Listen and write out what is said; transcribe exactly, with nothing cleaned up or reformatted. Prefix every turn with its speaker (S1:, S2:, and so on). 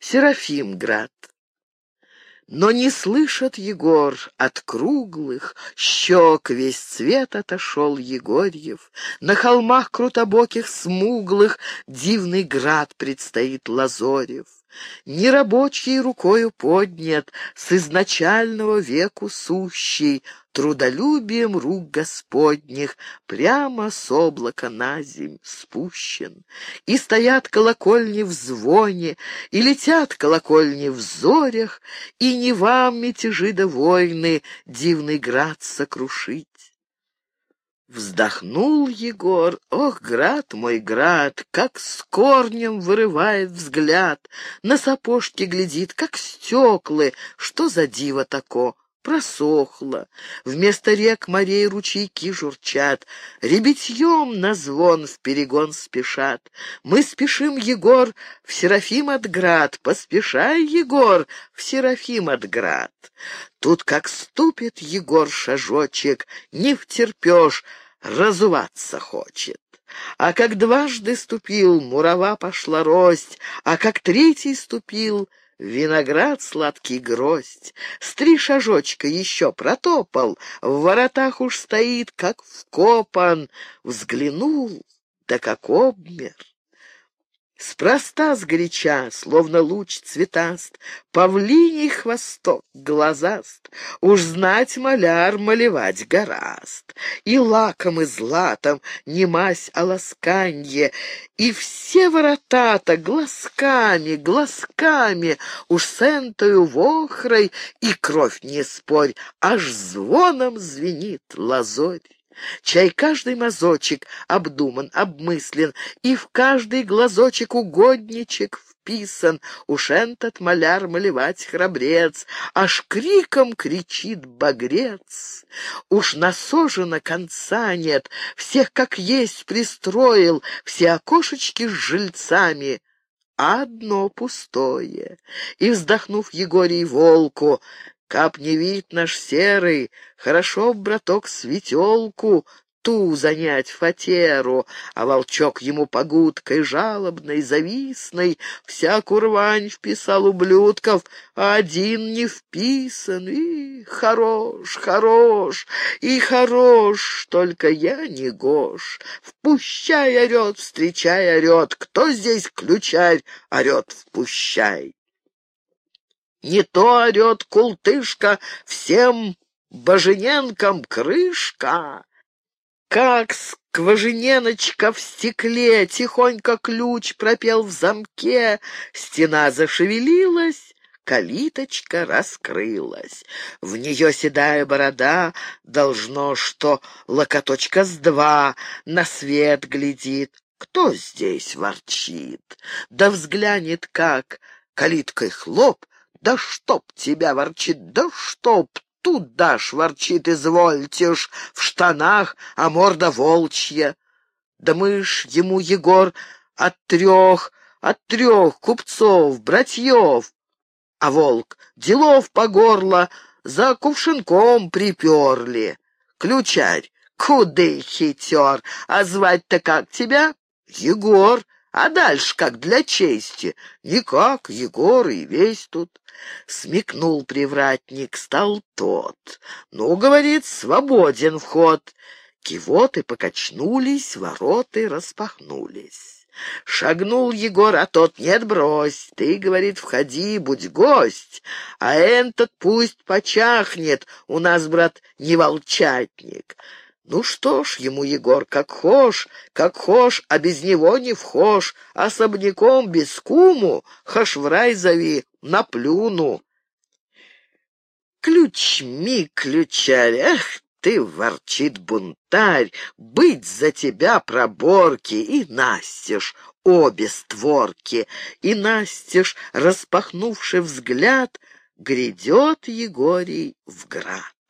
S1: Серафимград. Но не слышит Егор от круглых щек, весь цвет отошел Егорьев. На холмах крутобоких смуглых дивный град предстоит Лазорев. Нерабочей рукою поднят, с изначального веку сущий, трудолюбием рук Господних прямо с облака на земь спущен. И стоят колокольни в звоне, и летят колокольни в зорях, и не вам мятежи да войны дивный град сокрушить. Вздохнул Егор: ох, град мой, град, как с корнем вырывает взгляд, на сапожки глядит, как стеклы, что за диво тако? Просохло. Вместо рек, морей ручейки журчат, ребятьем на звон в перегон спешат. Мы спешим, Егор, в Серафимград, поспешай, Егор, в Серафимград. Тут как ступит Егор шажочек, не втерпешь, разуваться хочет. А как дважды ступил, мурава пошла рость, а как третий ступил, виноград сладкий гроздь. С три шажочка еще протопал, в воротах уж стоит, как вкопан. Взглянул, да как обмер. Спроста сгоряча, словно луч цветаст, павлиний хвосток глазаст, уж знать маляр малевать гораст. И лаком, и златом, не мазь, а ласканье, и все ворота-то глазками, глазками, уж с энтою вохрой, и кровь не спорь, аж звоном звенит лазорь. Чай каждый мазочек обдуман, обмыслен, и в каждый глазочек угодничек вписан. Уж этот маляр малевать храбрец, аж криком кричит багрец. Уж насожено конца нет, всех как есть пристроил, все окошечки с жильцами, а одно пустое. И, вздохнув Егорий волку: каб не вид наш серый, хорошо б, браток, светелку ту занять фатеру, а волчок ему погудкой жалобной, завистной, всякую рвань вписал ублюдков, а один не вписан. И хорош, хорош, и хорош, только я не гош. Впущай, орет, встречай, орет, кто здесь ключарь, орет, впущай. Не то орет култышка, всем божененкам крышка. Как скважиненочка в стекле, тихонько ключ пропел в замке, стена зашевелилась, калиточка раскрылась. В нее седая борода, должно, что локоточка с два, на свет глядит. Кто здесь ворчит? Да взглянет как, калиткой хлоп, да чтоб тебя, ворчит, да чтоб туда ж, ворчит, извольте ж, в штанах, а морда волчья. Да мы ж ему, Егор, от трех, от трех купцов, братьев. А волк: делов по горло, за кувшинком приперли. Ключарь: куды хитер, а звать-то как тебя? Егор. А дальше как для чести? Никак, Егор и весь тут. Смекнул привратник, стал тот. Ну, говорит, свободен вход. Кивоты покачнулись, вороты распахнулись. Шагнул Егор, а тот: нет, брось, ты, говорит, входи, будь гость, а этот пусть почахнет, у нас, брат, не волчатник. Ну что ж, ему Егор, как хошь, как хошь, а без него не вхошь, особняком без куму, хошь в рай зови, наплюну. Ключми, ключарь, эх ты, ворчит бунтарь, быть за тебя проборки, и настежь обе створки, и настежь, распахнувши взгляд, грядет Егорий в град.